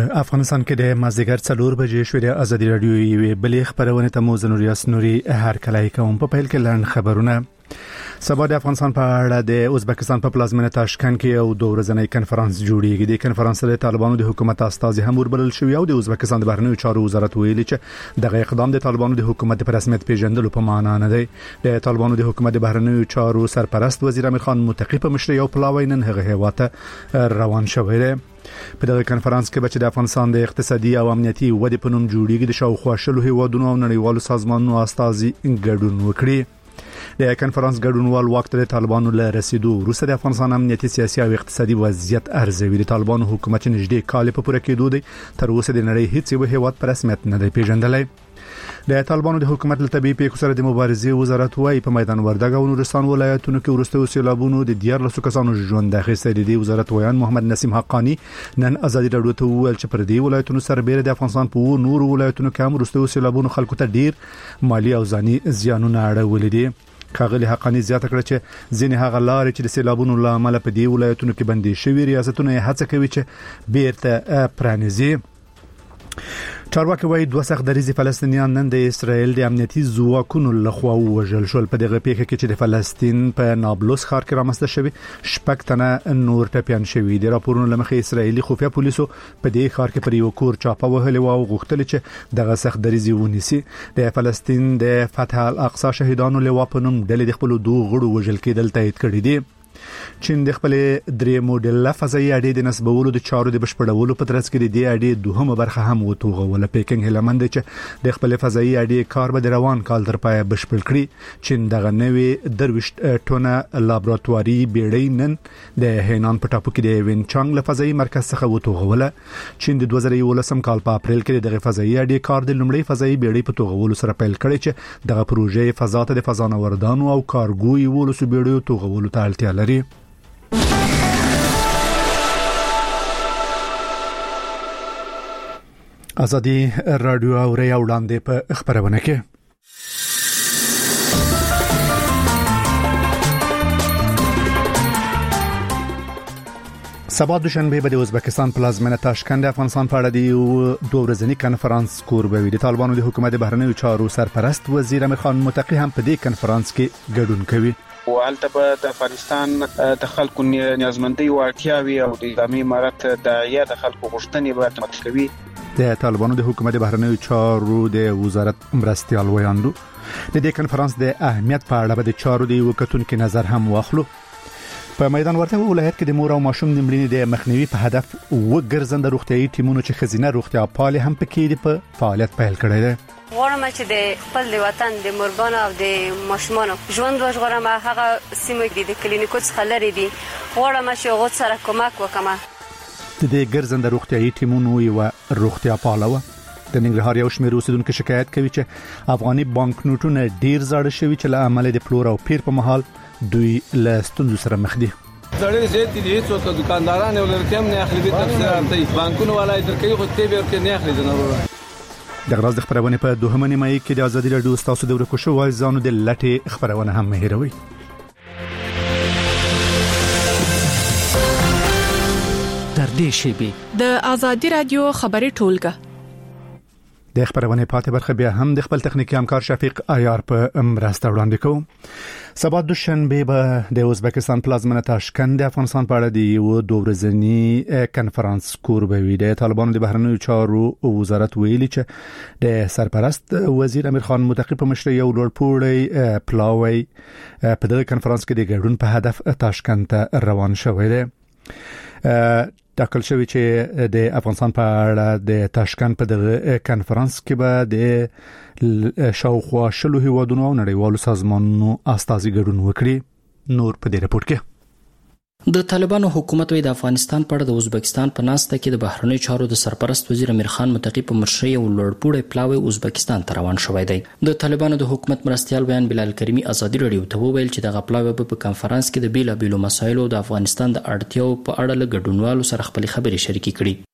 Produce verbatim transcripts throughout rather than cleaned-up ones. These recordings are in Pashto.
افغانستان کې د مازدیګر څلور بجې شوې د ازادي رادیو یوې بلې خبرونه ته مو زنوریاس نوري هر کله کوم په پیل کې لاند خبرونه. سبا د افغانستان په اړه د ازبکستان په پلازمینه تاشکند کې یو دوه ورځنی کنفرانس جوړیږي. د کنفرانس د طالبانو د حکومت استازي هم وربلل شوی او د ازبکستان د بهرنیو چارو وزارت ویلي چې دغه اقدام د طالبانو د حکومت په رسمیت پیژندلو په معنا نه دی. د طالبانو د حکومت د بهرنیو چارو سرپرست وزیر امیر خان متقی په مشرۍ او پلاوی نن هغه هیواته روان شوی دی. په دغه کنفرانس کې بچ د افغانستان د اقتصادي او امنیتي ودې په نوم جوړیږي د شاوخوا شلو هیوادونو او نړیوالو سازمانونو استازي ګډون وکړي. د کنفرانس ګډونوال وخت د طالبانو له رسیدو وروسته د افغانستان امنیتي سیاسي او اقتصادي وضعیت ارزوي. د طالبانو حکومت نږدې کال په پوره کېدو دی تر اوسه د نړۍ هیڅ یو هیواد په رسمیت نه دی پیژندلی. د طالبانو د حکومت له طبيعي پیښو سره د مبارزې وزارت وايي په میدان وردګ او نورستان ولایتونو کې ورسته سیلابونو د دیارلسو کسانو ژوند اخیستی دی. وزارت ویان محمد نسیم حقانی نن ازادي رادیو ته وویل چې پر دې ولایتونو سربېره د افغانستان په نورو ولایتونو کې هم ورسته سیلابونو خلکو ته ډیر مالی او ځاني زیانونه اړولي دي. کاغلی حقانی زیاته کړ چې ځینې هغه لارې چې د سیلابونو لامل په دې ولایتونو کې بندي شوی ریاستونه هڅه کوي چې بیرته پرانیزي. چارواکي وايي دوه سخت دریزي فلسطینیان نن د اسرائیل د امنیتي ځواکونو لخوا وژل شول. په دغه پیښه کې چې د فلسطین په نابلس ښار کې رامنځته شوی شپږ تنه نور ټپيان شوي دي. راپورونه لمخې اسرائیلي خفیه پولیسو په دې ښار کې پر یو کور چاپه وهلې او غوښتل چې دغه سخت دریزي ونیسي. د فلسطین د فتح الاقصی شهیدانو لوا په نوم ډلې د خپل دوه غړو وژل کېدل تایید کړی دي. چین د خپل درې موډل فضایي اډې د نسبولو د چارو د بشپړولو په ترڅ کې د دې اډې دوهمه برخه هم وټوغوله. پیکنګ هلمند چې د خپل فضایي اډې کار به د روان کال تر پای بشپړ کړي. چین دغه نوې درويشت ټونه لابراتواري بیړۍ نن د هینان په ټاپو کې د وینچانګ له فضایي مرکز څخه وټوغوله. چین د دوه زره یولسم کال په اپریل کې دغه فضایي اډې کار د لومړی فضایي بیړۍ په توغولو سره پیل کړی چې دغه پروژې فضا ته د فضانوردانو او کارګوي ولسو بیړیو توغولو ته اړتیا لري. ازادي رادیو او ری وړاندې په خبرونه کې سبا دوشنبه به د ازبکستان پلازمینه تاشکند افغانستان په اړه د دوه ورځنی کنفرانس کوربوي. د طالبانو د حکومت بهرنیو چارو سرپرست وزیر امیر خان متقی هم په دې کنفرانس کې ګډون کوي. والته په د افغانستان د خلکو نیازمندۍ او اړتیاوي او د اسلامي امارت داعیه د خلکو غوښتنې به مطرح کوي. د طالبانو د حکومت بهرنیو چارو د وزارت مرستيال ویاندو د دې کنفرانس د اهمیت په اړه د چارو د وکټونکو نظر هم واخلو. په میدان وردګ ولایت کې د مور او ماشوم د مړینې د مخنیوي په هدف وګرځنده روغتيایي ټیمونو چې خزینه روغتیا پالي هم پکې په فعالیت پیل کړی دی. غواړم چې د خپل وطن د مورګانو او د ماشومانو ژوند وژغورم. هغه سیمه کې د کلینیکو څخه لري دي. غواړم چې هغه سره کومک وکم. د دې ګرځنده روغتيایي ټیمونو یو روغتیا پالوه د ننګرهار یو شمېر اوسیدونکو شکایت کوي چې افغاني بانک نوټونه ډیر زړه شوي چې له عمل د پلور او پیر په محل دوی له ستونزو سره مخ دي. زړې زیات دي چې دکانداران ولرتيم نه اخلي د تفسیرات دی بانکونو ولای درکې خو ته به ورکې نه اخلي جناب. د غراز د خبرونه په دوهمه نیمه کې د ازادي رادیو تاسو د ورکو شو وای ځانو د لټي خبرونه هم مهیروي. تر دې شی به د ازادي رادیو خبري ټولګه د خبرونه پاتې برخه بیا هم د خپل تخنیکی همکار شفیق عیار په مرسته وړاندې کوم. سبا دوشنبه به د ازبکستان پلازمینه تاشکند د افغانستان په اړه د یو دوه ورځنی کنفرانس کوربوي. د طالبانو د بهرنیو چارو وزارت ویلي چې د سرپرست وزیر امیر خان متقی په مشرۍ یو لوړپوړی پلاوی په دغه کنفرانس کې د ګډون په هدف تاشکند ته روان شوی دی. ټاکل شوی چې د افغانستان په اړه د تاشکند په دغه کنفرانس کې به د شاوخوا شلو هیوادونو او نړیوالو سازمانونو استازي ګډون وکړي. نور په دې رپورت کې د طالبانو حکومت وی د افغانستان په اړه د ازبکستان په ناسته کې د بهرنیو چارو د سرپرست وزیر امیر خان متقی په مشرۍ او لوړپوړی پلاوی ازبکستان ته روان شوی دی. د طالبانو د حکومت مرستيال بیان بلال کریمی ازادي رادیو ته وویل چې د غپلاوی په کنفرانس کې د بیلابیلو مسایلو د افغانستان د اړتیاو په اړه له ګډونوالو سره خپل خبرې شریکې کړي.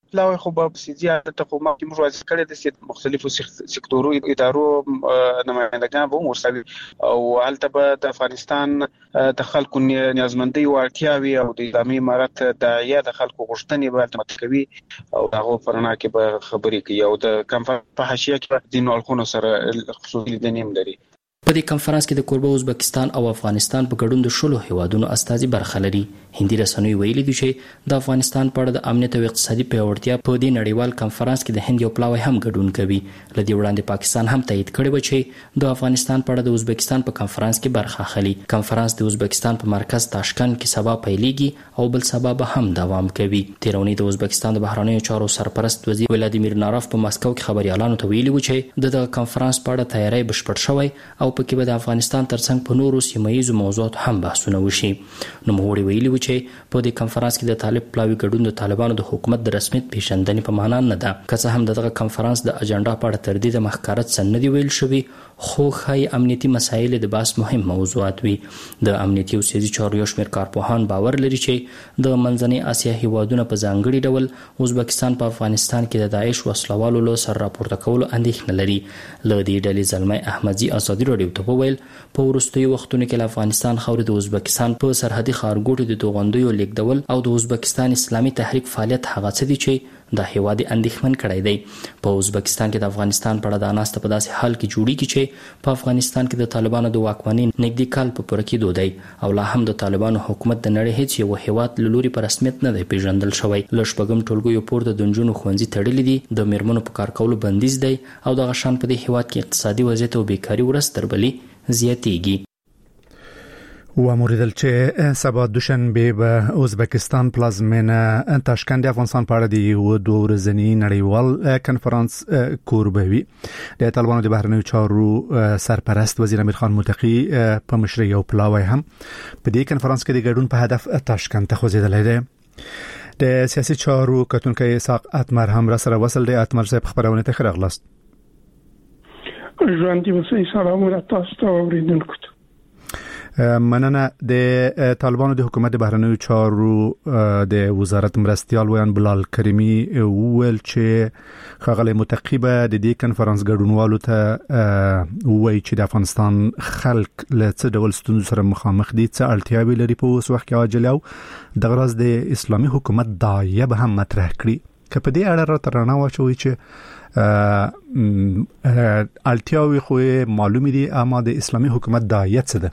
پلاوی خو په سیاسي تقومه کې موږ واځي کړی د مختلفو سکتورو ادارو نمائندگان به مرسل او حالت به د افغانستان د خلکو نیازمندي او اړتیاوي او د اسلامي امارت داعیه د خلکو غوښتنې به متکوي او هغه پرنا کې به خبرې کوي او د کنفرانس په حاشیه کې د نوالخونو سره خصوصي دنیم لري. په دې کنفرانس کې د کوربه ازبکستان او افغانستان په ګډون د شلو هیوادونو استازي برخه لري. هندي رسنیو ویلي دي چې د افغانستان په اړه د امنیت او اقتصادي پیاوړتیا په دې نړیوال کنفرانس کې د هند یو پلاوی هم ګډون کوي. لدې وړاندې پاکستان هم تایید کړی و چې د افغانستان په اړه د ازبکستان په کنفرانس کې برخه اخلي. کنفرانس د ازبکستان په مرکز تاشکند کې سبا پیلېږي او بل سبا به هم دوام کوي. تیرونی د ازبکستان د بهرنیو چارو سرپرست وزیر ولادیمیر ناروف په مسکو کې خبريالانو ته ویلي و چې د دغه کنفرانس په اړه تیاری بشپړ شوی او په کې به د افغانستان ترڅنګ په نورو سیمه‌ییزو موضوعاتو هم بحثونه وشي. نو موږ ویلي و چې په دې کنفرانس کې د طالب پلاوی ګډون د طالبانو د حکومت د رسمیت پیژندنې په معنا نه ده. که څه هم دغه کنفرانس د اجنډا په اړه تر دې د محکارت څه نه دی ویل شوی، خو ښایي امنیتي مسایل د بحث مهم موضوعات وي. د امنیتي او سیاسي چارو یو شمېر کارپوهان باور لري چې د منځنۍ اسیا هیوادونه په ځانګړي ډول ازبکستان په افغانستان کې د داعش وسلوالو له سر راپورته کولو اندېښنه لري. له دې ډلې زلمی احمدزي ازادي راډیو ته وویل په وروستیو وختونو کې له افغانستان خاورې د ازبکستان په سرحدي ښارګوټو د توغندیو لیږدول او د ازبکستان اسلامي تحریک فعالیت هغه څه دي چې د هیواد اندېښمن کړی دی. په ازبکستان کې د افغانستان په اړه د ناسته په داسې حال کې جوړیږي چې په افغانستان کې د طالبانو د واکمنۍ نږدې کال په پوره کېدو دی او لا هم د طالبانو حکومت د نړۍ هیڅ یو هیواد له لوري په رسمیت نه دی پیژندل شوی. له شپږم ټولګیو پورته د نجونو ښوونځي تړلي دي، د میرمنو په کار کولو بندیز دی او دغه شان په دې هیواد کې اقتصادي وضعیت او بیکاري ورځ تر بلې زیاتیږي. و موریدل چې سبا دوشنبه به ازبکستان پلازمینه تاشکند افغانستان په اړه د یو دوه ورځنی نړیوال کنفرانس کوربه وي. د طالبانو د بهرنیو چارو سرپرست وزیر امیر خان متقی په مشرۍ یو پلاوی هم په دې کنفرانس کې د ګډون په هدف تاشکند ته خوځېدلی دی. د سیاسي چارو کتونکي اسحاق اتمر هم را سره وصل دی. اتمر صاحب خبرونه ته ښه راغلاست. ژوند دې وسې سلامونه تاسو ته اوریدونکو ته. مننه. د طالبانو د حکومت د بهرنیو چارو د وزارت مرستيال ویان بلال کریمی وویل چې ښاغلی متقی به د دې کنفرانس ګډونوالو ته وایي چې د افغانستان خلک له څه ډول ستونزو سره مخامخ دي، څه اړتیاوې لري په اوس وخت کې عاجل او دغه راز د اسلامي حکومت داعیه به هم مطرح کړي. که په دې اړه راته رڼا واچوي چې اړتیاوې خو معلومې دي، اما د اسلامي حکومت داعیه څه ده؟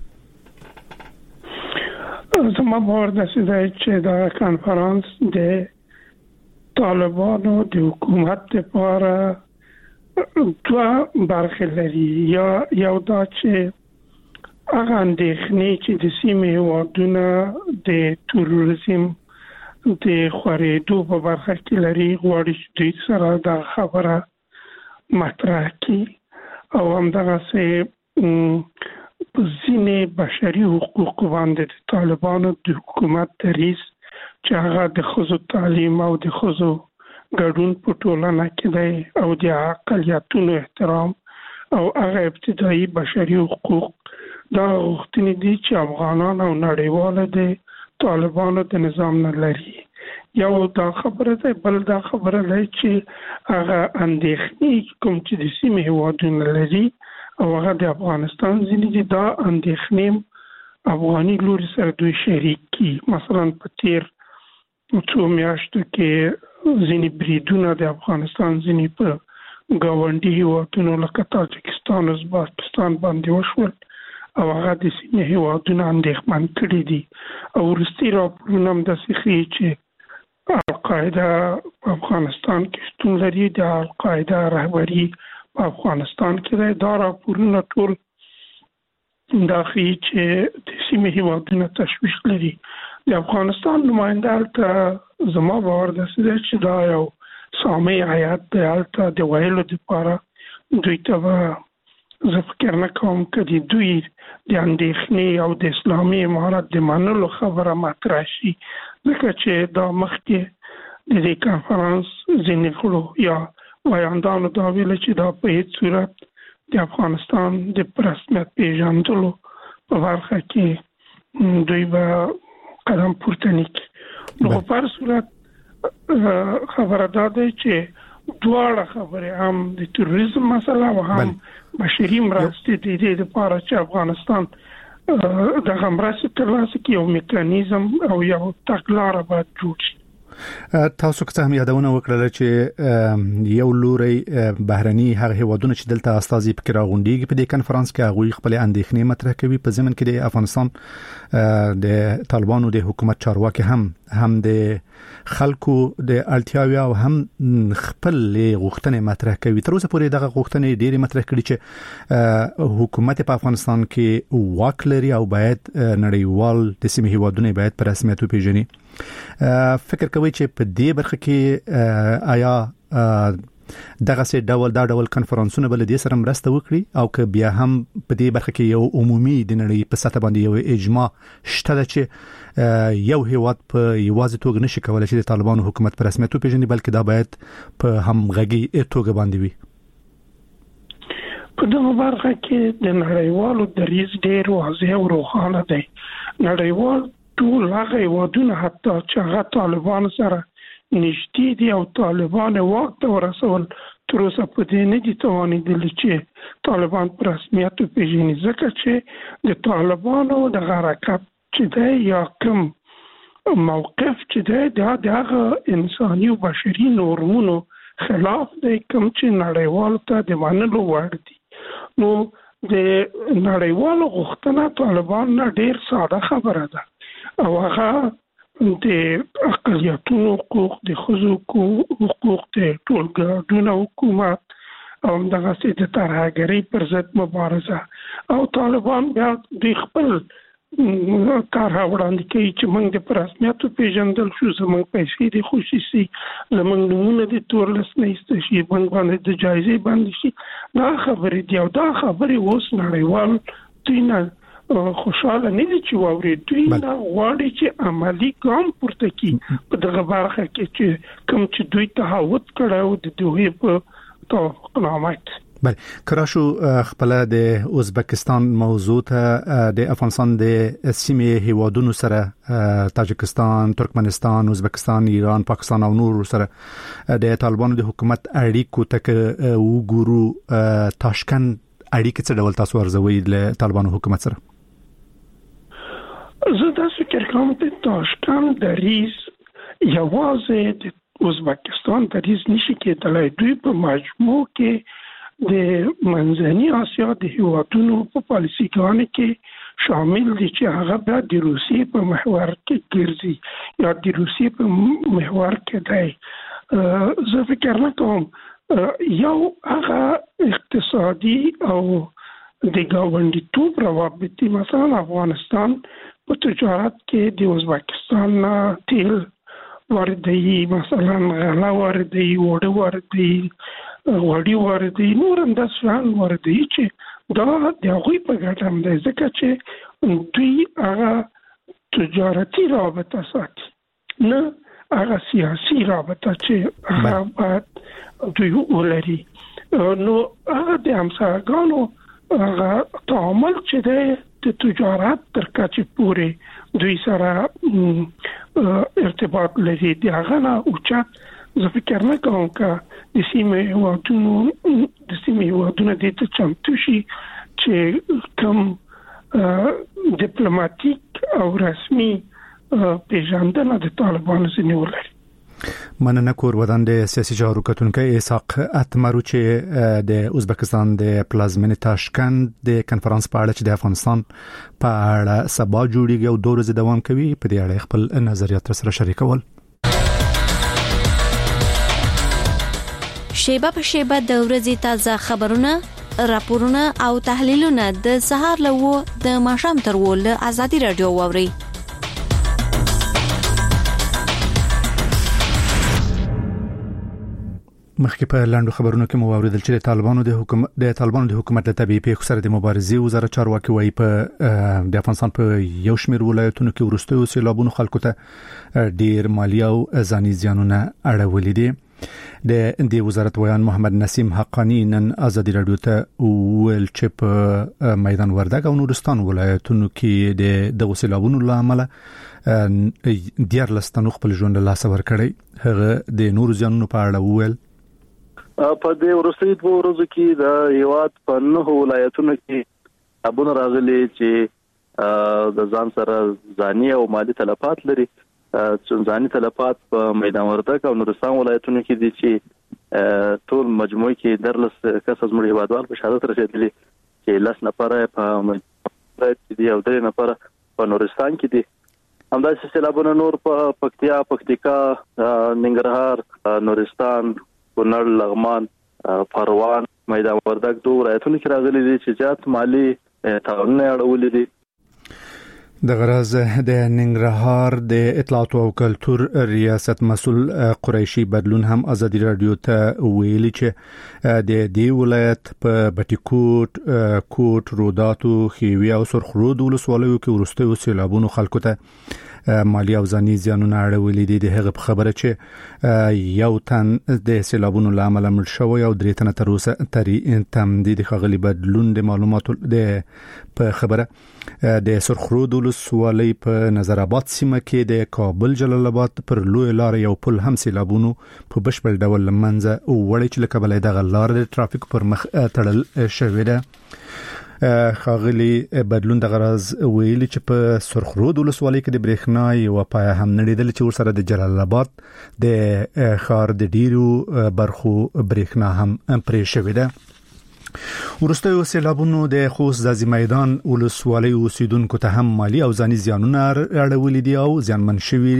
زما باور داسې دی چې دا کنفرانس د طالبانو د حکومت لپاره دوه برخې لري. یا یو دا چې هغه اندېښنې چې د سیمې هیوادونه د تروریزم د خورېدو په برخه کې لري غواړي چې دوی سره دا خبره مطرح کړي او همدغسې په ځینې بشري حقوق باندې د طالبانو د حکومت دریځ چې هغه د ښځو تعلیم او د ښځو ګډون په ټولنه کې دی او د اقلیتونو احترام او هغه ابتدایي بشري حقوق دا غوښتنې دي چې افغانان او نړیوال د طالبانو د نظام نه لري. یو دا خبره ده، بل دا خبره ده چې هغه اندېښنې کوم چې د سیمې هیوادونه لري او هغه د افغانستان ځینې دي، دا اندېښنې افغاني لوري سره دوی شریک کی. مثلا په تیر څو میاشتو کې ځینې بریدونه د افغانستان ځینې په ګاونډي هیوادونو لکه تاجکستان او ازبکستان باندې وشول او هغه د سیمې هیوادونه اندېښمن کړي دي. او وروستي راپورونه هم داسې ښیي چې القاعده په افغانستان کې شتون لري، د القاعده رهبري په افغانستان کې دی. دا راپورونه ټول دا ښیي چې د سیمې هیوادونه تشویش لري. د افغانستان نماینده هلته زما باور داسې دی چې دا یو سامع هیات دی، هلته د ویلو دپاره دوی ته به زه فکر نه کوم که د دوی د اندېښنې او د اسلامي امارت د منلو خبره مطرح شي، ځکه چې دا مخکې د دې کنفرانس ځینې غړو یا وایاندانو دا ویل چې دا په هیڅ صورت د افغانستان د رسمیت پیژندلو په برخه کې دوی به قدم پورته نه کړي. نو په هر صورت خبره ده چې دواړه خبره هم د تروریزم مسله او هم بشري مرستې د دې لپاره چې افغانستان د غمرسي ترلاسه کوي یو میکانیزم او یو تګلاره باید جوړ شي. تاسو که هم یادونه وکړه چې یو لوري بهرني هغه هیوادونه چې دلته استازي فکر غونډيږي په دې کانفرنس کې هغه خپل اندېښنې مطرح کوي په ضمن کې د افغانستان د طالبانو د حکومت چارواکي هم هم د خلکو د الټیاوي او هم خپل غوښتنې مطرح کوي. تر اوسه پورې دغه غوښتنې ډېری مطرح کړي چې حکومت په افغانستان کې واک لري او باید نړیوال د سیمې هیوادونه باید په رسمیت وپیژني. فکر کوي چې په دې برخه کې آیا دغه سي ډول دا ډول کانفرنسونه بل دې سره مرسته وکړي او که بیا هم په دې برخه کې یو عمومي د نړۍ په سطح باندې یو اجماع شته چې یو هیواد په یوازې توګه نشي کولای چې د طالبانو حکومت په رسمیت وپیژني بلکې دا باید په همغږي توګه باندې وي. په دغه برخه کې د نړیوالو دریځ ډېر واضح او روښانه دی. نړیوال ټول هغه هیوادونه حتی چې هغه طالبان سره نږدې دي او طالبان واک ته ورسول تر اوسه په دې نه دي توانېدلي چې طالبان په رسمیت وپیژني ځکه چې د طالبانو د حرکت چې دی یا کوم موقف چې دی دا د هغه انساني او بشري نورمونو خلاف دی کوم چې نړیوالو ته د منلو وړ دي. نو د نړیوالو غوښتنه طالبان نه ډېر ساده خبره ده او هغه د اقلیتونو حقوق د ښځو حقوق د ټولګړو حکومت او دغه څه د ترهګرۍ پر ضد مبارزه او طالبان بیا د خپل کار وړاندې کوي چې موږ د رسمیت پیژندل شو زموږ پیسې د خصوصي زموږ نمونه د تورلس نه استشي موږ باندې د جایزې باندې شي دا خبرې دی او دا خبرې اوس نړیوال دینه خوشاله نه دي چې ووري دوی نه غواړي چې عملی ګام پورته کړي په دغه برخه کې چې کوم چې دوی تهاوت کړو د دوی په توافقنامه. بله کراشو خپل د ازبکستان موضوع ته د افغانستان د سیمې هیوادونو سره تاجکستان، ترکمنستان، ازبکستان، ایران، پاکستان او نور سره د طالبانو د حکومت اړیکو ته وګورو تاشکند اړیکې څه ډول تاسو ارزوي له طالبانو حکومت سره؟ زه دا فکر کوم چې تاشکند دریز یوازې د ازبکستان دریز نشي کېدلای. دوی په مجموع کې د منځني اسیا د هیوادونو په پالیسیګانو کې شامل دي چې هغه به د روسیې په محور کې ګرځي یا د روسیې په محور کې دی. زه فکر نه کوم یو هغه اقتصادي او د ګاونډیتوب روابط مثلا افغانستان په تجارت کې د ازبکستان نه تیل واردوي، مثلا غله واردوي، وړه واردوي، وړي واردوي، نور انداسان واردوي چې دا د هغوی په ګټه هم دی ځکه چې دوی هغه تجارتي رابطه ساتي نه هغه سیاسي رابطه چې هغه باید دوی ولري. نو هغه د همسایګانو هغه تعامل چې دی د تجارت تر کچې پورې دوی سره ارتباط لري د هغه نه اوچت. زه فکر نه کوم که د سیمې هیوادونو د سیمې هیوادونه دې ته چمتو شي چې کوم ډیپلوماټیک او رسمي پیژندنه د طالبانو ځینې ولري. مننه کور ودان د سیاسي چارو کتونکو اسحاق اتمرو چې د ازبکستان د پلازمینې تاشکند د کانفرنس په اړه چې د افغانستان په اړه سبا جوړیږي او دوه ورځې دوام کوي په دې اړه خپل نظریات سره شریکول. شیبه په شیبه د ورځې تازه خبرونه، راپورونه او تحلیلونه د سهار له د ماښام تر ول ازادي رادیو ووري. مخکې په لاندو خبرونو کې مو اوریدل چې د طالبانو د حکومت د طالبانو د حکومت له طبيعي پیښو سره د مبارزې وزارت چارواکي وايي په د افغانستان په یو شمېر ولایتونو کې ورستیو سیلابونو خلکو ته ډیر مالی او ځاني زیانونه اړولې دي. د د وزارت ویان محمد نسیم حقانی نن ازادي رادیو ته ویل چې په میدان وردګ او نورستان ولایتونو کې د د وسیلابونو لامل ډیر لستنو خپل ژوند له لاسه ورکړي هغه د نور ځانونو په اړه ویل په دې ورستۍ په ورځو کې د یوات په نهو ولایتونو کې ابونه راغلي چې د ځان سره ځاني او مالی تلفات لري چې ځاني تلفات په میدان وردګ او نورستان ولایتونو کې دي چې ټول مجموعي کې درلس کس از مړي هوادوال په شهادت رسیدلي چې لاس نفره په ولایت کې دي او درې نفره په نورستان کې دي. همداسې سیلابونه نور په پکتیا، پکتیکا، ننګرهار، نورستان، کونړ، لغمان، پروان، میدان وردګ دوه ولایتونو کې راغلي دي چې زیات مالی تعاونونه اړولې دي. د غرض د ننګرهار د اطلاعات او کلتور ریاست مسؤل قریشي بدلون هم ازادي رادیو ته ویلي چې د دې ولایت په بټیکوټ، کوټ، روداتو، خیوي او سرخرود ولسوالیو کې ورستیو سیلابونو خلکو ته مالی او ځاني زیانونه اړولې دي. د هغه په خبره چې یو تن د سیلابونو لامل مړ شوی او درې تنه تر اوسه تری تمدید خغلی بدلون د معلوماتو د په خبره د سرخرود ولسوالۍ په نظر آباد سیمه کې د کابل جلال آباد پر لوی لار یو پل هم سیلابونو په بشپړ ډول لمنځه وړي چې لکه بلې د لار د ترافیک پر مخ تړل شوی ده. خاغلی بدلون د غرض ویلي چې په سرخرود ولسوالۍ کې د برېښنا یو پای هم نړیدل چې ورسره د جلال آباد د خار د ډیرو برخو برېښنا هم پرې شوې ده. ورستیو سیلابونو د خوست ځاځي میدان ولسوالۍ اوسیدونکو ته هم مالی او ځاني زیانونه اړولې دي او زیانمن شوي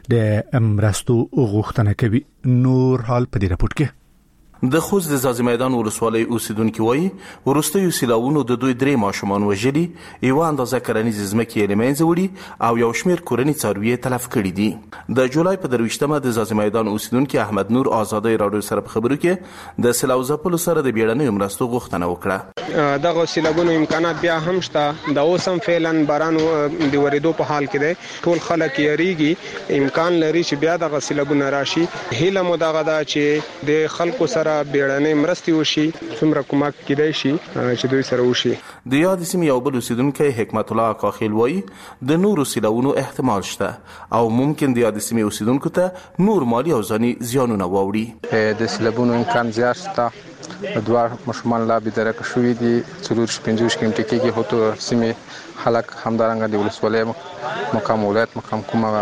د مرستو غوښتنه کوي. نور حال په دې راپور کې د خوست د ځاځي میدان ولسوالۍ اوسیدونکو وایي ورستیو سیلابونو د دوی درې ماشومان وژلي، یو اندازه کرنیز ځمکې یې له منځه وړي او یو شمېر کورني څاروي یې تلف کړي دي. د جولای په درویشتمه د ځاځي میدان اوسیدونکو احمد نور ازادي رادیو سره په خبرو کې د سیلاب ځپلو سره د بیړنیو مرستو غوښتنه وکړه. دغه سیلابونو امکانات بیا هم شته، د اوسم فعلا باران د ورېدو په حال کې دی. ټول خلک یریږي، امکان لري چې بیا دغه سیلابونه راشي. هیله مو دغه ده چې د خلکو سره بیړنۍ مرستې وشي، څومره کومک کېدای شي چې دوی سره وشي. د یاد سیمې یو بل اوسیدونکی حکمت الله کاخیل وایي د نورو سیلابونو احتمال شته او ممکن د یاد سیمې اوسیدونکو ته نور مالی او ځاني زیانونه واوړي. د سیلابونو امکان زیات شته. دوه ماشومان لا بېدرکه شوي دي، څلور پنځه کېمټې کېږي هوته سیمې خلک همدارنګه د ولسوالۍ مقام ولایت مقام کومه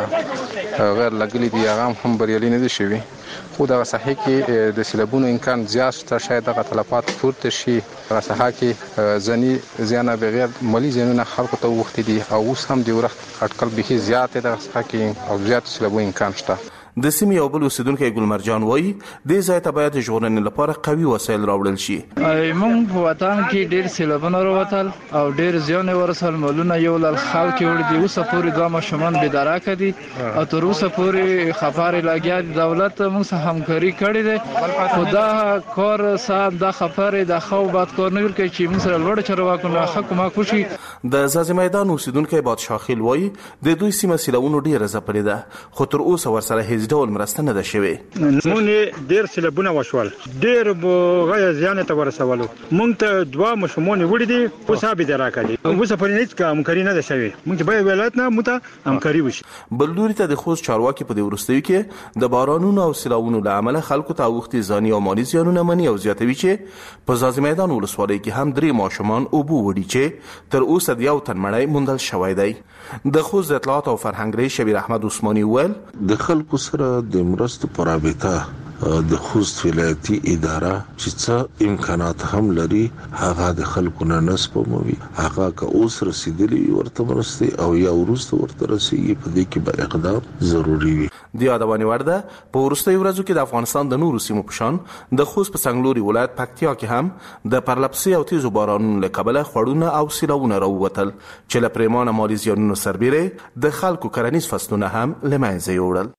غیر لګلي دي هغه هم بریالي نه دي شوي. خو دغه ساحه کې د سیلابونو امکان زیات شته، شاید دغه تلفات پورته شي. دغه ساحه کې ځاني زیانه بغیر مالی زیانونه خلکو ته وختي دي او اوس هم د ورخت اټکل به زیات دغه ساحه کې او زیات سیلابونو امکان شته. د سیمې یو بل اوسیدونکی ګلمرجان وایي دې ځای ته باید ژغورنې لپاره قوي وسایل راوړل شي. موږ په وطن کې ډېر سیلابونه راوتل او ډېر زیان ورسول، مالونه یو لال خلک وړي دي. اوسه پورې دوه ماشومان بېدرکه دي او تر اوسه پورې خبرې لګیا دي. دولت موږ سره همکاري کړې ده خو دا کار صاحب دا خبرې د خو باد کار نه ورکوي چې موږ سره لوړ چارواکو نه کومک وشي. د ځاځي میدان اوسیدونکی بادشاه خیل وایي د دوی سیمه سیلابونو ډېره ځپلې ده خو تر اوسه ورسره هیڅ ډول مرسته نه ده شوې. مونږ ډېر سیلابونه وشول، ډېر بغیر زیان ته ورسولو. مونږ ته دوه ماشومان وړي دي، اوسه بېدرکه دي. اوسه پرې هیڅ همکاري نه ده شوې. مونږ به ولایت نه مو ته همکاري وشي. بل لوري ته د خوست چارواکي په دې وروستیو کې د بارانونو او سیلابونو له امله خلکو ته اوښتي ځاني او مالي زیانونه مني او زیاتوي چې په ځاځي میدان ولسوالۍ کې هم درې ماشومان اوبو وړي چې تر اوسه د یو تن مړی موندل شوی دی. د خوست د اطلاعات او فرهنګ رئیس شبیر احمد عثماني ویل د خلکو سره د مرستو پر رابطه د خوست ولایتي اداره چې څه امکانات هم لري هغه د خلکو نه نسپموي. هغه که اوس رسیدلی ورته مرستې او یا ورسته ورته رسیږي په دې کې به اقدام ضروری وي. د یادونې وړ ده په وروستیو ورځو کې د افغانستان د نورو سیمو په شان د خوست په څنګلوري ولایت پکتیا کې هم د پرلپسې او تیزو بارانونو له کبله خوړونه او سیلابونه راووتل چې له پریمانه مالي زیانونو سربیره د خلکو کرنیز فصلونه هم له منځه یوړل.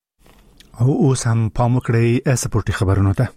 او اوس هم پام وکړئ سپورتي خبرونو ته.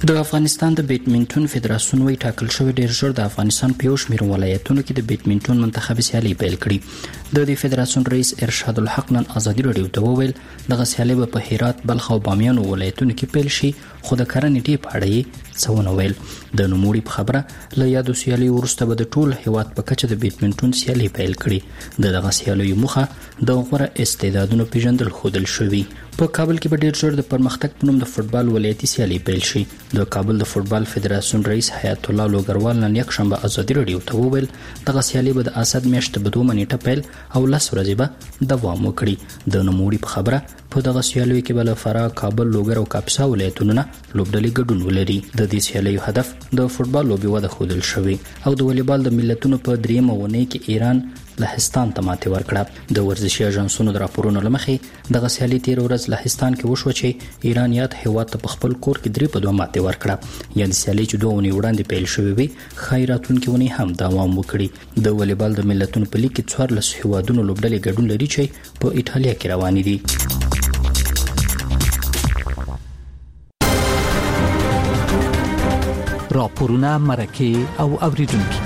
د افغانستان د بیډمنټون فدراسیون وی ټاکل شوی ډیر ژر د افغانستان په یو شمېر ولایتونو کې د بیډمنټون منتخب سیالي پیل کړي. د دې فدراسیون رئیس ارشاد الحق نن ازادي راډیو ته وویل دغه سیالي به په هرات، بلخ او بامیان ولایتونو کې پیل شي، خو د کرنې ډې په اړه یې څه ونه ویل. د نوموړي په خبره له یادو سیالي وروسته به د ټول هیواد په کچه د بیډمنټون سیالي پیل کړي. د دغه سیالیو موخه د غوره استعدادونو پیژندل ښودل شوي. په کابل کې به ډیر ژر د پرمختګ په نوم د فوټبال ولایتي سیالي پیل شي. د کابل د فوټبال فدراسیون رئیس حیات الله لوګروال نن یکشنبه ازادي راډیو ته وویل دغه سیالي به د اسد میاشتې په دوه نیټه پیل او لس ورځې به دوام وکړي. د نوموړي په خبره په دغه سیالیو کې به له فراه، کابل، لوګر او کاپیسا ولایتونو نه لوبډلې ګډون ولري. د دې سیالیو هدف د فوټبال لوبې وده ښودل شوی او د والیبال د ملتونو په دریمه اونۍ کې ایران لهستان ته ماتې ورکړه. د ورزشي اژانسونو د راپورونو له مخې دغه سیالي تیر ورځ لهستان کې وشوه چې ایران یاد هیواد ته په خپل کور کې درې په دوه ماتې ورکړه. یا د سیالي چې دوه اونۍ وړاندې پیل شوې وي ښایي راتلونکې اونۍ هم دوام وکړي. د والیبال د ملتونو په لیګ کې څوارلس هیوادونو لوبډلې ګډون لري چې په ایټالیا کې روانې دي. راپورونه، مرکې او اوریدونکي.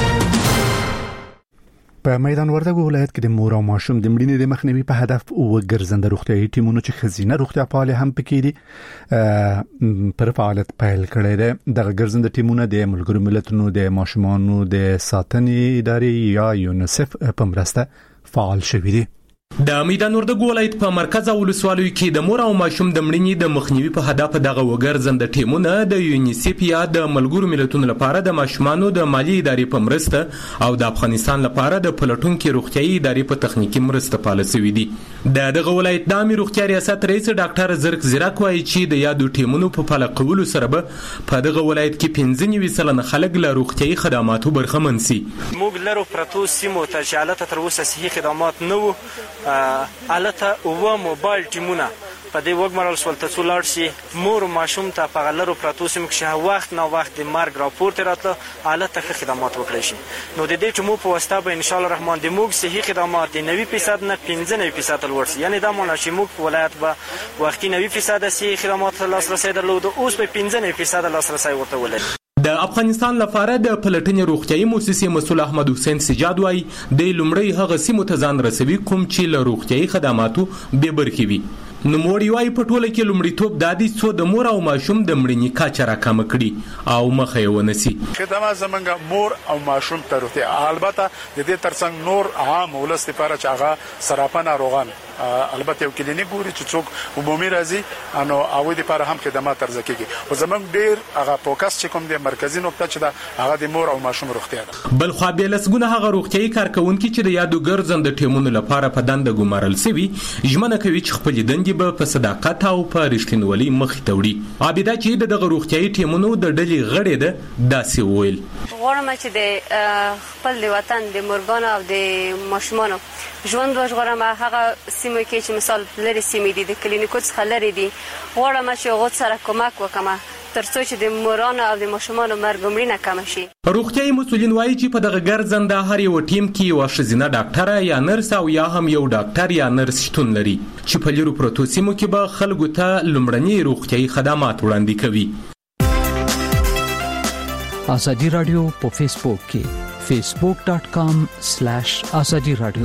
په میدان وردګو ولایت کې د مور او ماشوم د مړینې د مخنیوي په هدف وګرځنده روغتیايي ټیمونو چې خزینه روغتیا پالي هم پکې دي پر فعالیت پیل کړی دی. دغه ګرځنده ټیمونه د ملګرو ملتونو د ماشومانو د ساتنې ادارې یا یونیسف په مرسته فعال شوي دي. د میدان وردګو ولایت په مرکز او ولسوالیو کې د مور او ماشوم د مړینې د مخنیوي په هدف دغه وګرځنده ټیمونه د یونیسف یا د ملګرو ملتونو لپاره د ماشومانو د مالی ادارې په مرسته او د افغانستان لپاره د پلټونکو روغتیايي ادارې په تخنیکی مرسته فعال شوي دي. د دغه ولایت د عامه روغتیا ریاست رئیس ډاکټر زرک زیرک وایي چې د یادو ټیمونو په فعال کولو سره به په دغه ولایت کې پنځه نوي سلنه خلک له روغتیايي خدماتو برخمن سي. موږ لرو پرتو سیمو ته چې حالت تر اوسه صحي خدمات نه وو الته او موبایل ټیمونه په دې وګمرل سول ته څولار شي مور ماشوم ته په غلرو پراتو سم کې وخت نو وخت د مارګ راپورټ راته الته خدمات وکړي شي. نو د دې چې مو په واسطه به ان شاء الله رحمان د موږ صحي خدمات د نوي فیصد نه پنځه نوي فیصد لوړ شي. یعنی دا مونږ چې موږ په ولایت به وختي نوي فیصد صحي خدمات لاسرسي درلود اوس په پنځه نوي فیصد لاسرسي ورته ولري. د افغانستان لپاره د پلټنې روغتیايي مؤسسې مسؤل احمد حسین سجاد وایي د لومړی هغه سیمو ته ځان رسوي کوم چې له روغتیايي خدماتو بې برخې وي. نوموړي وایي په ټوله کې لومړیتوب دا دی څو د مور او ماشوم د مړینې کچه راکمه کړي او مخه یې ونیسي. خدمات زمونږ مور او ماشوم ته روغتیا البته د دې ترڅنګ نور عام ولس لپاره چې هغه سرطان ناروغان البته یو کلینیک ګوري چې څوک عمومي راځي انو او د لپاره هم خدمات ترځ کیږي. او زمونږ ډیر هغه فوکس چې کوم د مرکزی نقطه چې دا هغه د مور او ماشوم روغتیا ده. بل خو به لسګونه هغه روغتیايي کارکونکي چې د یادو ګرځنده ټیمونو لپاره په دنده ګمارل سوي ژمنه کوي چې خپل دندې به په صداقت او په رښتینولۍ مخې ته وړي. عابده چې د دغه روغتیايي ټیمونو د ډلې غړې ده داسې وویل غواړم چې د خپل وطن د مورګانو او د ماشومانو ژوند وژغورم. هغه سیمه کې چې مثال لري سیمې دي د کلینیکو څخه لري دي غواړم چې هغه سره کومک وکم ترڅو چې د مورانو او د ماشومانو مرګ مړینه کم شي. روغتیايي مسؤلین وایي چې په دغه ګرځنده هر یو ټیم کې یو ښځینه ډاکټره یا نرس او یا هم یو ډاکټر یا نرس شتون لري چې په لیرو پروتو سیمو کې به خلکو ته لومړني روغتیايي خدمات وړاندې کوي. ازادي رادیو په فیسبوک کې facebook dot com slash azadi radio.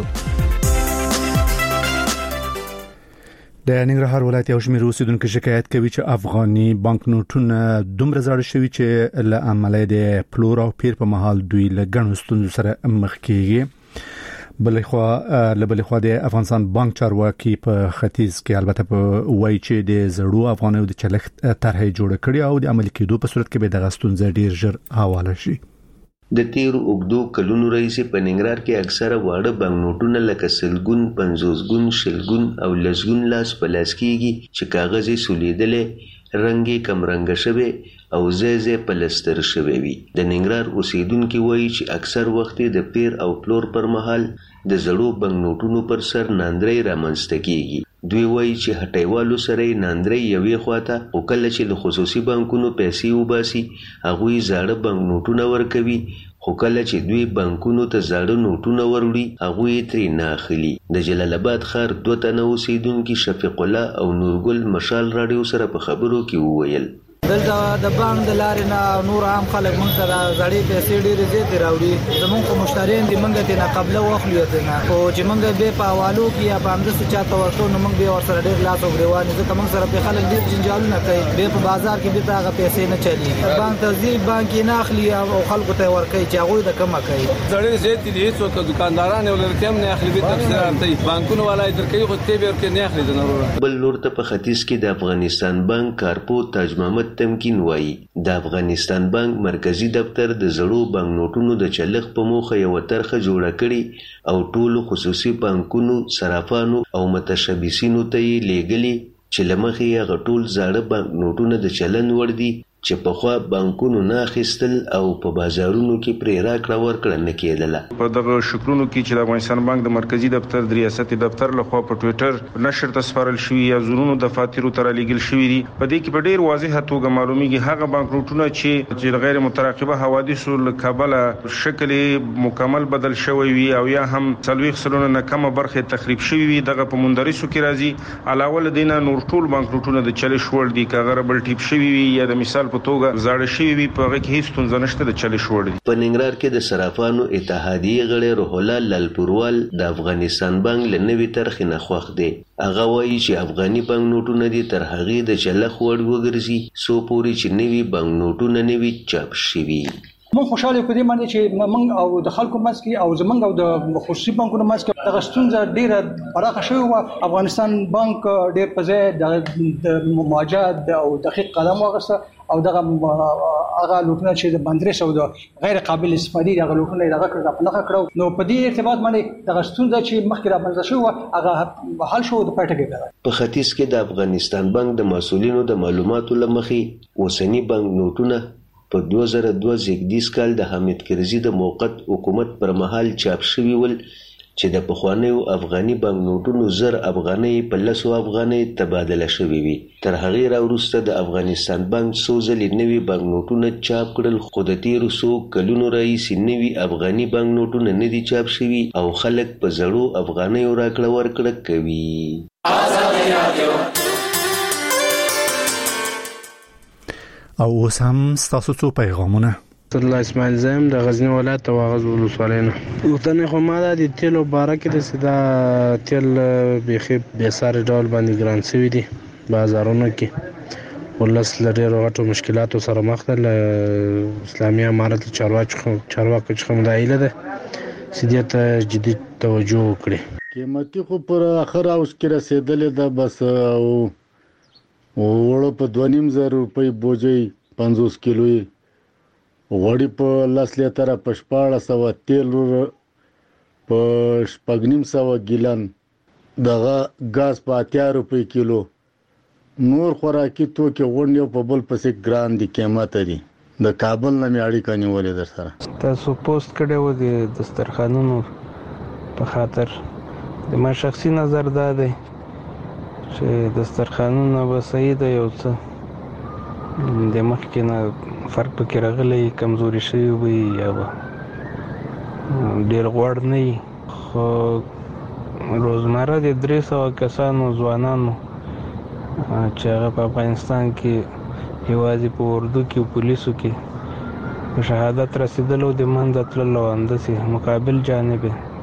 د ننګرهار ولایت یو شمېر اوسیدونکو شکایت کوي چې افغاني بانک نوټونه دومره زاړه شوي چې له امله د پلور او پیر په مهال دوی له ګڼو ستونزو سره مخ کیږي. بلخوا لبلخوا د افغانستان بانک چارواکي په ختیځ کې البته په وایي چې د زړو افغانیو د چلښت طرحه جوړه کړې او د عملي کېدو په صورت کې به دغه ستونزه ډیر ژر حواله شي. د تیرو اوږدو کلونو راهیسې په ننګرهار کې اکثره واړه بانک نوټونه لکه سلګون، پنځوسګون، شلګون او لسګون لاس په لاس کېږي چې کاغذ یې سولیدلی، رنګ یې کمرنګه شوی او ځای ځای پلستر شوی وي. د ننګرهار اوسیدونکي وایي چې اکثر وخت د پیر او پلور پر مهال د زړو بانک نوټونو پر سر ناندرۍ رامنځته کېږي. دوی وایي چې هټیوالو سره یې ناندرۍ یوې خواته او کله چې له خصوصي بانکونو پیسې وباسي هغوی زاړه بانک نوټونه ورکوي، خو کله چې دوی بانکونو ته زاړه نوټونه وروړي هغوی یې ترې نه اخلي. د جلال آباد ښار دوه تنه اوسیدونکي شفیق الله او نورګل مشال راډیو سره په خبرو کې وویل دلته د بانک د لارې نه نور عام خلک موږ ته د زړې پیسې ډېرې زیاتې راوړي. زموږ خو مشتریان دي موږ ته نه قبله واخلو ته نه خو چې موږ به په حوالو کې یا په همداسې چاته ورکړو نو موږ به ورسره ډېر لاس او ګریوان ځکه موږ سره په خلک ډېر جنجالونه کوي. به په بازار کې به هغه پیسې نه چلی بانک ته ځي بانک نه اخلي او خلکو ته ورکوي چې هغه د کم کوي. زړې زیاتې دي څو دکانداران ولرکم نه اخلي به تفسیر ارتي بانکونو ولای درکې خو ته به ورکې نه اخلي ضرور. بل نور ته په ختیځ کې د افغانستان بانک کارپو تاج محمد تمکین وایي د افغانستان بانک مرکزی دفتر د زړو بانک نوټونو د چلښت په موخه یو طرحه جوړه کړي او ټولو خصوصي بانکونو صرافانو او متشبثینو ته یې لیږلي چې لمخې هغه ټول زاړه بانک نوټونه د چلن وړ دي چې په خوا بانکونو نه اخیستل او په بازارونو کې پرې راکړه ورکړه نه کېدله. په دغه شکرونو کې چې د افغانستان بانک د مرکزی دفتر د ریاست دفتر لخوا په ټوئیټر نشر ته سپارل شوی یا زورونو د فاتیرو تر لیږل شوی دي په دې کې په ډیر واضحه توګه معلومیږي هغه بانک نوټونه چې چې غیر متراقبه حوادثو له کبله شکل مکمل بدل شوی وي او یا هم څلويخ سلونه نه کمه برخه تخریب شوی وي دغه په مندرسو کې راځي. علاوه له دینه نور ټول بانک نوټونه د چلش وړ دي کاغره بل ټیپ شوی وي یا د مثال په توګه زاړه شوی وي په هغه کې هیڅ ستونزه نشته د چلش وړ دي. په ننګرهار کې د صرافانو اتحادیه غړي روح الله لالپوروال د افغانستان بانک له نوې طرحې نه خوښ دی. هغه وایي چې افغاني بانک نوټونه دي تر هغې د چلښت وړ وګرځي څو پورې چې نوي بانک نوټونه نوي چاپ شوي. مونږ خوشاله په دې باندې چې مونږ او د خلکو منځ کې او زمونږ او د خصوصي بانکونو منځ کې دغه ستونزه ډیره پراخه شوې وه. افغانستان بانک ډیر په ځای د مواجهت او دقیق قدم واخیسته او دغه هغه لوټونه چې د بندرس او د غیر قابل استفادې دغه لوټونه دغه کړه په نخښه کړو نو په دې ارتباط باندې دغه ستونزه چې مخکې را منځ شو هغه حل شو د پټه کې. په ختیځ کې د افغانستان بانک د مسولینو د معلوماتو لمخې اوسنی بانک نوټونه په دوه زره دوه زیږدیز کال د حامد کرزي د موقت حکومت پر مهال چاپ شوي ول چې د پخوانیو افغاني بانک نوټونو زر افغانۍ په لسو افغانۍ تبادله شوي وي. تر هغې راوروسته د افغانستان بانک څو ځلې نوي بانک نوټونه چاپ کړل خو د تېرو څو کلونو راهیسې نوي افغاني بانک نوټونه نه دي چاپ شوي او خلک په زړو افغانیو راکړه ورکړه کوي. او اوس هم ستاسو څو پیغامونه. الله اسماعیل زم د غزنی ولایت واغز ولسوالۍ نه وطن خو ما د تیلو بارکه د سدا تیل بيخي به سره ډول باندې ګران سوي دي بازارونو کې ولس لري وروټو مشکلاتو سره مخ ده. اسلامي امارت چارواکو چارواکو څخه مدایله ده سیدیت جدي توجه وکړي. قیمتي خو پر اخر اوس کې رسیدلې ده بس او وړو په دوه نیم زره روپۍ بوجي پنځوس کیلوي غوړي په لاس لیتره په شپاړس سوه تیل په شپږ نیم سوه ګیلن دغه ګاز په اتیا روپۍ کیلو نور خوراکي توکي غونډ یو په بل پسې ګران دي قیمت دي. د کابل نه مې اړیکه نیولې در سره. تاسو پوسټ کړی و د دسترخوانونو په خاطر د ما شخصي نظر دا دی چې دسترخوانونه به صحیح ده یو څه د مخکې نه فرق پکې راغلی کمزوري شوي وي یا به ډېر غوړ نه وي خو روزمره د درې سوه کسانو ځوانانو چې هغه په افغانستان کې یوازې په اردو کې او پولیسو کې په شهادت رسېدلو د منځه تللو همداسې مقابل جانب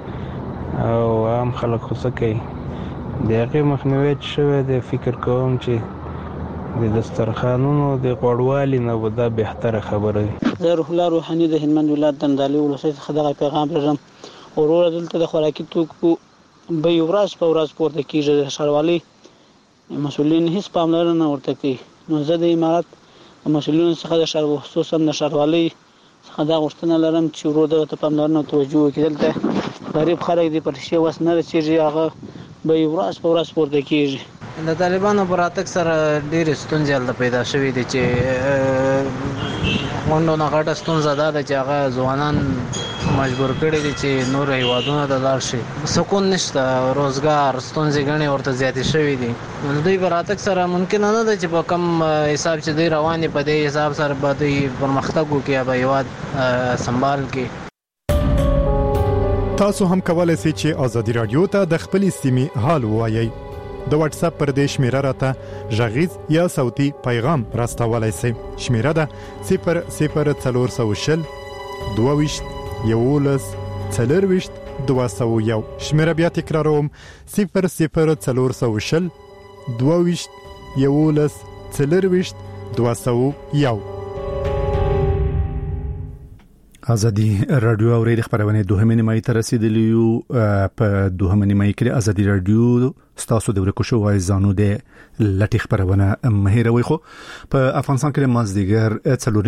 او عام خلک خو څه کوي د هغې مخنیوی چې شوی دی فکر کوم چې د دسترخوانونو د غوړوالي نه به دا بهتره خبره وي. زه روح الله روحاني د هلمند ولایت دندالي ولسوالۍ څخه دغه پیغام لرم. وروره دلته د خوراکي توکو بیې ورځ په ورځ پورته کېږي. د ښاروالۍ مسؤلین هېڅ پاملرنه ورته کوي. نو زه د امارت د مسؤلینو څخه د ښار خصوصا د ښاروالۍ څخه دا غوښتنه لرم چې ورو دغه ته پاملرنه او توجه وکړي. دلته غریب خلک دي پر شی وس نه رسېږي هغه بیې ورځ په ورځ پورته کېږي. د طالبانو پر راتګ سره ډېرې ستونزې هلته پیدا شوې دي چې غونډو نه غټه ستونزه دا ده چې هغه ځوانان مجبور کړي دي چې نور هیوادونو ته لاړ شي. سکون نشته، روزګار ستونزې ګڼې ورته زیاتې شوې دي. نو دوی پر راتګ سره ممکن نه ده چې په کم حساب چې دوی روان دي په دې حساب سره به دوی پرمختګ وکړي یا به هیواد سنبال کړي. تاسو هم کولای شئ چې ازادي رادیو ته د خپلې سیمې حال ووایئ. د واتس اپ پر دې شمیره راته ژغیز یا صوتي پیغام راستولای شئ. شمیره ده صفر صفر څلور سوه شل دوه ویشت یولس څلور ویشت دوه سوه یو. شمیره بیا تکراروم صفر صفر څلور سوه شل دوه ویشت یولس څلور ویشت دوه سوه یو. ازادي رادیو اوري خبرونه دوهمه نیمه ته رسیدلی یو. په دوهمه نیمه کې ازادي رادیو ستاسو د ورکو شو وای زانو د لټي خبرونه مهیروي خو په افغانستان کې مازدیګر څلور